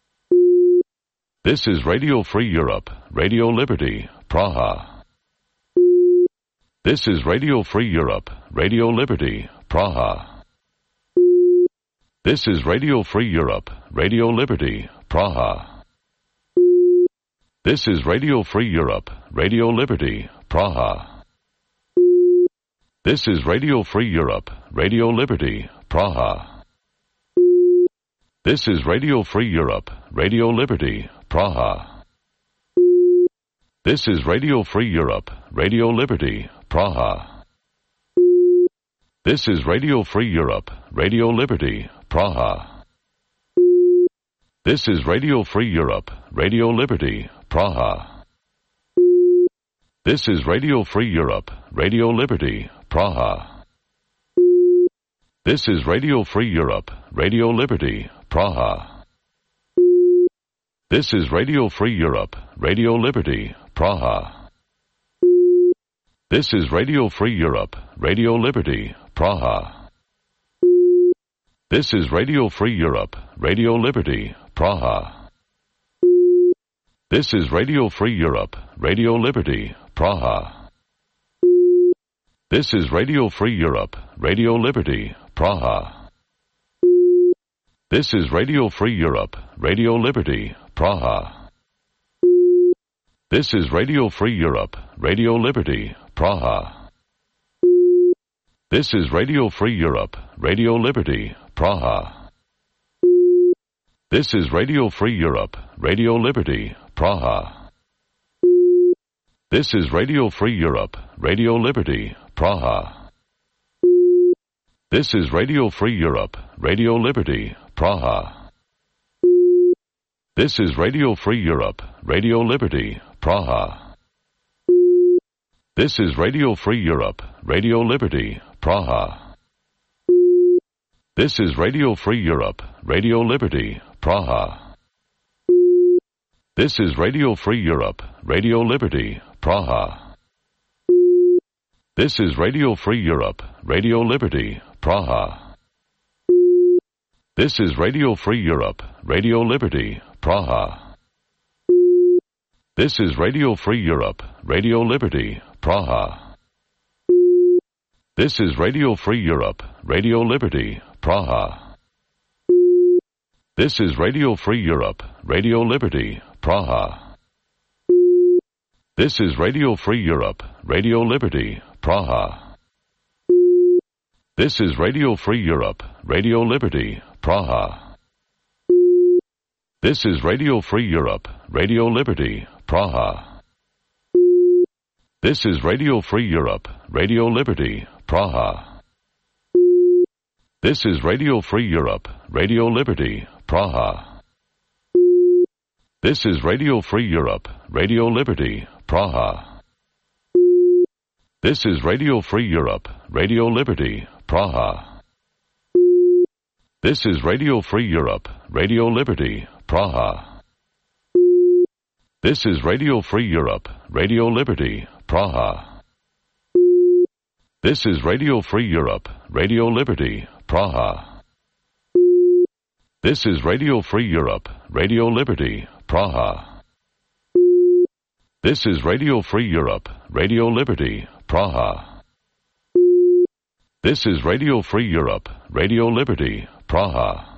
This is Radio Free Europe, Radio Liberty, Praha. This is Radio Free Europe, Radio Liberty, Praha. This is Radio Free Europe, Radio Liberty, Praha. This is Radio Free Europe, Radio Liberty, Praha. This is Radio Free Europe, Radio Liberty, Praha. This is Radio Free Europe, Radio Liberty, Praha. This is Radio Free Europe, Radio Liberty, Praha. This is Radio Free Europe, Radio Liberty, Praha. This is Radio Free Europe, Radio Liberty, Praha. This is Radio Free Europe, Radio Liberty, Praha. This is Radio Free Europe, Radio Liberty, Praha. This is Radio Free Europe, Radio Liberty, Praha. This is Radio Free Europe, Radio Liberty, Praha. This is Radio Free Europe, Radio Liberty, Praha. This is Radio Free Europe, Radio Liberty, Praha. This is Radio Free Europe, Radio Liberty, Praha. This is Radio Free Europe, Radio Liberty, Praha. This is Radio Free Europe, Radio Liberty, Praha. This is Radio Free Europe, Radio Liberty, Praha. This is Radio Free Europe, Radio Liberty, Praha. This is Radio Free Europe, Radio Liberty, Praha. This is Radio Free Europe, Radio Liberty, Praha. This is Radio Free Europe, Radio Liberty, Praha. This is Radio Free Europe, Radio Liberty, Praha. This is Radio Free Europe, Radio Liberty, Praha. This is Radio Free Europe, Radio Liberty, Praha. This is Radio Free Europe, Radio Liberty, Praha. This is Radio Free Europe, Radio Liberty, Praha. This is Radio Free Europe, Radio Liberty, Praha. This is Radio Free Europe, Radio Liberty, Praha. This is Radio Free Europe, Radio Liberty, Praha. This is Radio Free Europe, Radio Liberty, Praha. This is Radio Free Europe, Radio Liberty, Praha. This is Radio Free Europe, Radio Liberty, Praha. This is Radio Free Europe, Radio Liberty, Praha. This is Radio Free Europe, Radio Liberty, Praha. This is Radio Free Europe, Radio Liberty, Praha. This is Radio Free Europe, Radio Liberty, Praha. This is Radio Free Europe, Radio Liberty, Praha. This is Radio Free Europe, Radio Liberty, Praha. This is Radio Free Europe, Radio Liberty, Praha. This is Radio Free Europe, Radio Liberty, Praha. This is Radio Free Europe, Radio Liberty, Praha. This is Radio Free Europe, Radio Liberty, Praha.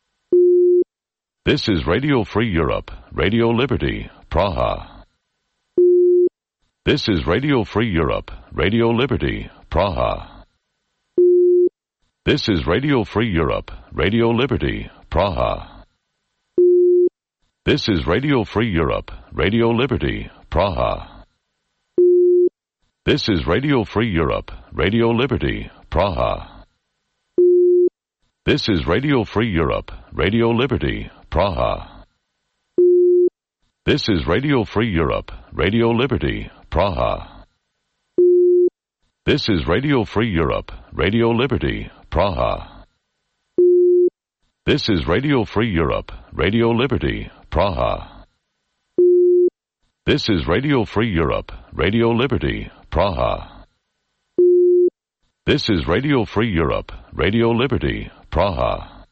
This is Radio Free Europe, Radio Liberty, Praha. This is Radio Free Europe, Radio Liberty, Praha. This is Radio Free Europe, Radio Liberty, Praha. This is Radio Free Europe, Radio Liberty, Praha. This is Radio Free Europe, Radio Liberty, Praha. This is Radio Free Europe, Radio Liberty, Praha. This is Radio Free Europe, Radio Liberty, Praha. This is Radio Free Europe, Radio Liberty, Praha. This is Radio Free Europe, Radio Liberty, Praha. This is Radio Free Europe, Radio Liberty, Praha. This is Radio Free Europe, Radio Liberty, Praha.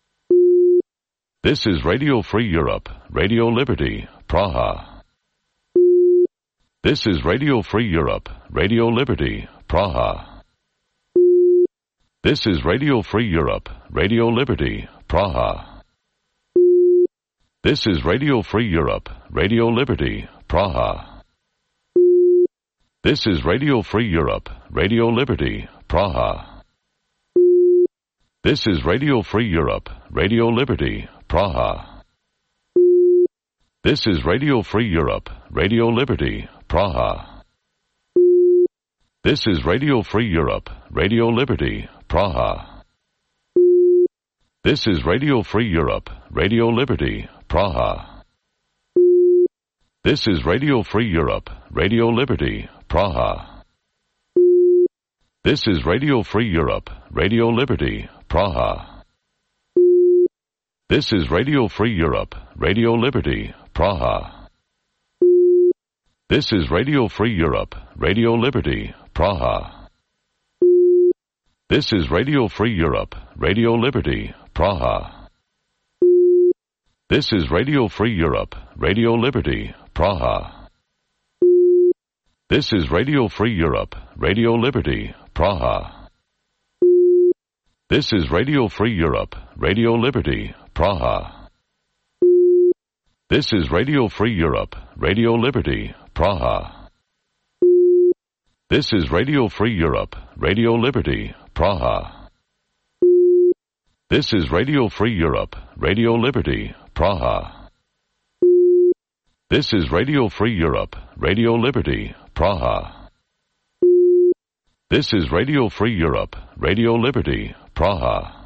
This is Radio Free Europe, Radio Liberty, Praha. This is Radio Free Europe, Radio Liberty, Praha. This is Radio Free Europe, Radio Liberty, Praha. This is Radio Free Europe, Radio Liberty, Praha. This is Radio Free Europe, Radio Liberty, Praha. This is Radio Free Europe, Radio Liberty, Praha. This is Radio Free Europe, Radio Liberty, Praha. This is Radio Free Europe, Radio Liberty, Praha. This is Radio Free Europe, Radio Liberty, Praha. This is Radio Free Europe, Radio Liberty, Praha. This is Radio Free Europe, Radio Liberty, Praha. This is Radio Free Europe, Radio Liberty, Praha. This is Radio Free Europe, Radio Liberty, Praha. This is Radio Free Europe, Radio Liberty, Praha. This is Radio Free Europe, Radio Liberty, Praha. This is Radio Free Europe, Radio Liberty, Praha. This is Radio Free Europe, Radio Liberty, Praha. This is Radio Free Europe, Radio Liberty, Praha. This is Radio Free Europe, Radio Liberty, Praha. This is Radio Free Europe, Radio Liberty, Praha. This is Radio Free Europe, Radio Liberty, Praha. This is Radio Free Europe, Radio Liberty, Praha.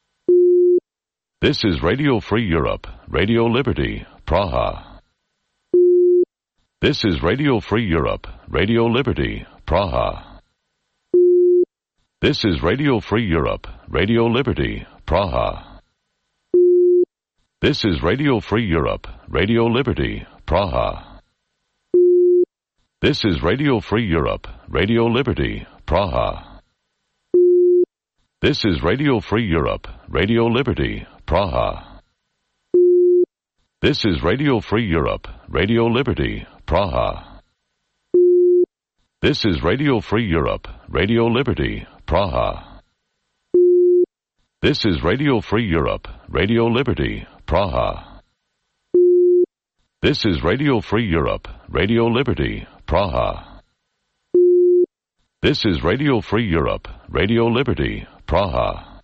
This is Radio Free Europe, Radio Liberty, Praha. This is Radio Free Europe, Radio Liberty, Praha. This is Radio Free Europe, Radio Liberty, Praha. This is Radio Free Europe, Radio Liberty, Praha. This is Radio Free Europe, Radio Liberty, Praha. This is Radio Free Europe, Radio Liberty, Praha. This is Radio Free Europe, Radio Liberty, Praha. This is Radio Free Europe, Radio Liberty, Praha. This is Radio Free Europe, Radio Liberty, Praha. This is Radio Free Europe, Radio Liberty, Praha. This is Radio Free Europe, Radio Liberty, Praha.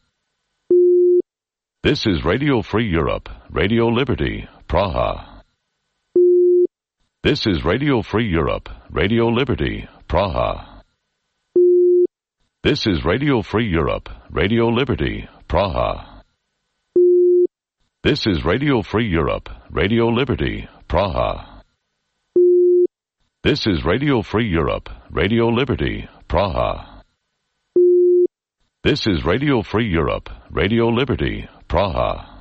This is Radio Free Europe, Radio Liberty, Praha. This is Radio Free Europe, Radio Liberty, Praha. This is Radio Free Europe, Radio Liberty, Praha. This is Radio Free Europe, Radio Liberty, Praha. This is Radio Free Europe, Radio Liberty, Praha. This is Radio Free Europe, Radio Liberty, Praha.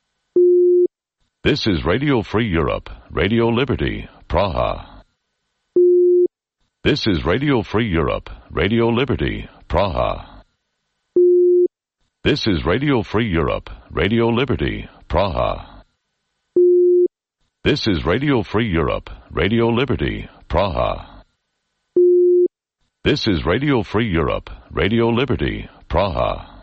This is Radio Free Europe, Radio Liberty, Praha. This is Radio Free Europe, Radio Liberty, Praha. This is Radio Free Europe, Radio Liberty, Praha. This is Radio Free Europe, Radio Liberty, Praha. This is Radio Free Europe, Radio Liberty, Praha.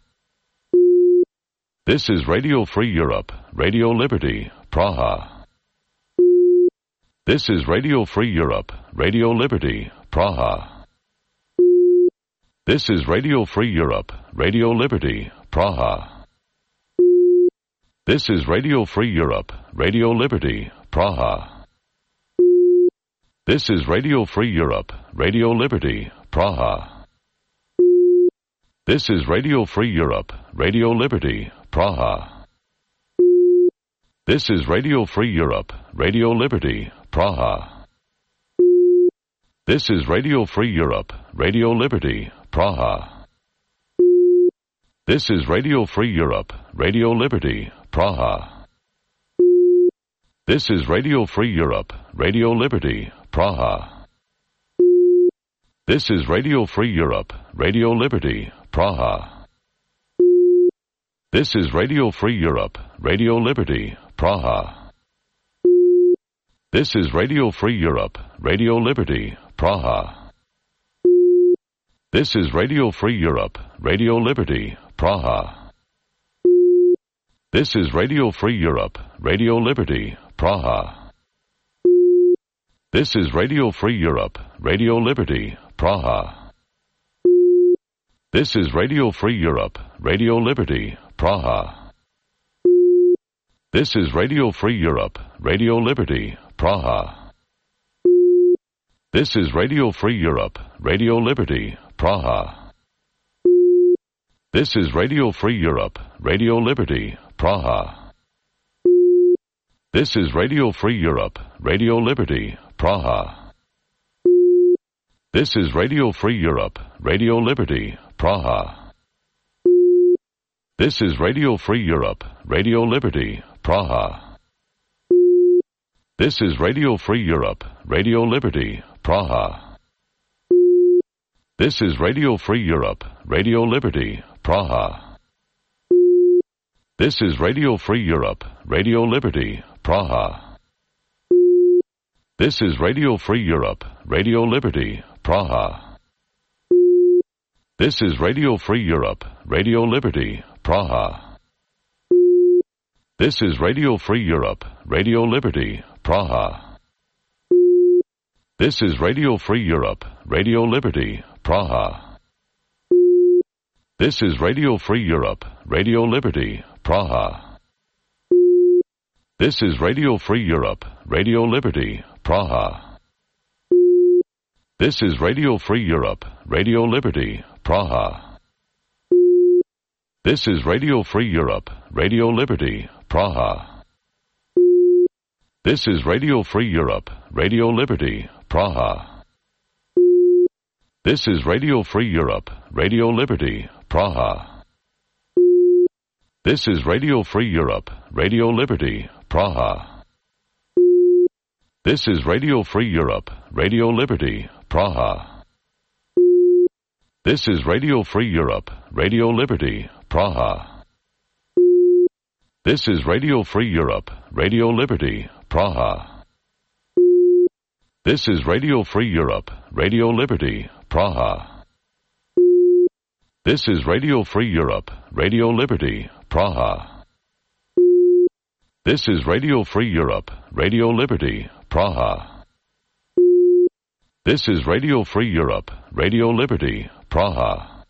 This is Radio Free Europe, Radio Liberty, Praha. This is Radio Free Europe, Radio Liberty, Praha. This is Radio Free Europe, Radio Liberty, Praha. This is Radio Free Europe, Radio Liberty, Praha. This is Radio Free Europe, Radio Liberty, Praha. This is Radio Free Europe, Radio Liberty, Praha. This is Radio Free Europe, Radio Liberty, Praha. This is Radio Free Europe, Radio Liberty, Praha. This is Radio Free Europe, Radio Liberty, Praha. This is Radio Free Europe, Radio Liberty, Praha. This is Radio Free Europe, Radio Liberty, Praha. This is Radio Free Europe, Radio Liberty, Praha. This is Radio Free Europe, Radio Liberty, Praha. This is Radio Free Europe, Radio Liberty, Praha. This is Radio Free Europe, Radio Liberty, Praha. This is Radio Free Europe, Radio Liberty, Praha. This is Radio Free Europe, Radio Liberty, Praha. This is Radio Free Europe, Radio Liberty, Praha. This is Radio Free Europe, Radio Liberty, Praha. This is Radio Free Europe, Radio Liberty, Praha. This is Radio Free Europe, Radio Liberty, Praha. This is Radio Free Europe, Radio Liberty, Praha. This is Radio Free Europe, Radio Liberty, Praha. This is Radio Free Europe, Radio Liberty, Praha. This is Radio Free Europe, Radio Liberty, Praha. This is Radio Free Europe, Radio Liberty, Praha. This is Radio Free Europe, Radio Liberty, Praha. This is Radio Free Europe, Radio Liberty, Praha. This is Radio Free Europe, Radio Liberty, Praha. This is Radio Free Europe, Radio Liberty, Praha. This is Radio Free Europe, Radio Liberty, Praha. This is Radio Free Europe, Radio Liberty, Praha. This is Radio Free Europe, Radio Liberty, Praha. This is Radio Free Europe, Radio Liberty, Praha. This is Radio Free Europe, Radio Liberty, Praha. This is Radio Free Europe, Radio Liberty, Praha. This is Radio Free Europe, Radio Liberty, Praha. This is Radio Free Europe, Radio Liberty, Praha. This is Radio Free Europe, Radio Liberty, Praha. This is Radio Free Europe, Radio Liberty, Praha. This is Radio Free Europe, Radio Liberty, Praha. This is Radio Free Europe, Radio Liberty, Praha. This is Radio Free Europe, Radio Liberty, Praha. This is Radio Free Europe, Radio Liberty, Praha.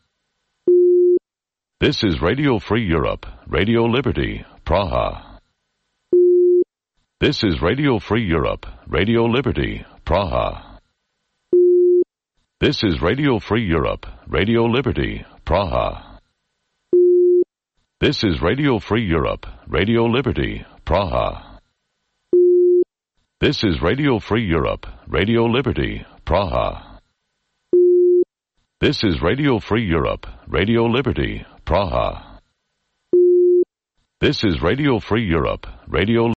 This is Radio Free Europe, Radio Liberty, Praha. This is Radio Free Europe, Radio Liberty, Praha. This is Radio Free Europe, Radio Liberty, Praha. This is Radio Free Europe, Radio Liberty, Praha. This is Radio Free Europe, Radio Liberty, Praha. This is Radio Free Europe, Radio Liberty, Praha. This is Radio Free Europe, Radio